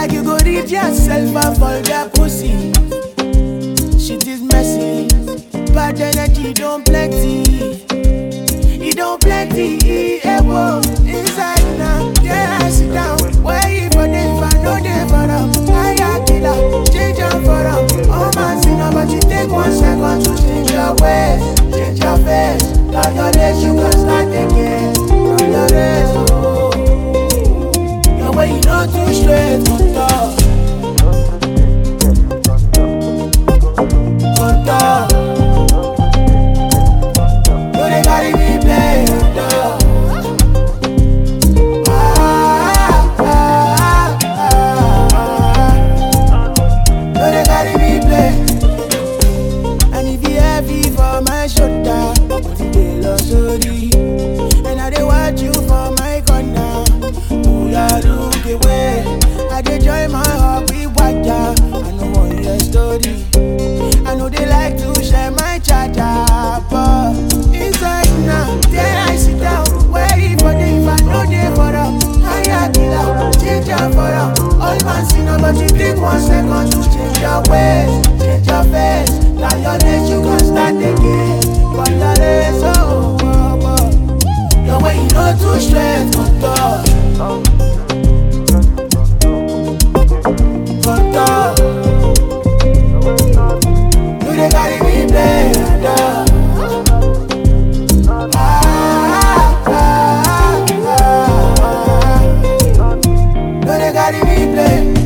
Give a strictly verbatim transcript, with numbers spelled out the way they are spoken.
like you go read yourself and fall their pussy. Shit is messy, bad energy don't plenty. It don't plenty, eh, whoa. Inside now, yeah, I sit down. Where you for this, if I know they for them. I got killer, change your for them. Oh man, see now, but you take one second to change your ways, change your face. Turn your days, you can start again. Turn your days, oh. Your way you know too straight, on top. On top. No, they carry me play, on top. And I dey watch you for my corner. Pull ya look away. I dey join my heart with water. I know one your story. I know they like to share my charger, but inside now, there I sit down. Waiting for them, if I know they for them. I got killer, change your for them. All man see now, but you take one second to change your ways, change your face. Now your days you can start again. But your days, oh. Your way you know too straight, on top. On top. You dey carry me play, on top. Ah, ah, ah, ah. You dey carry me play.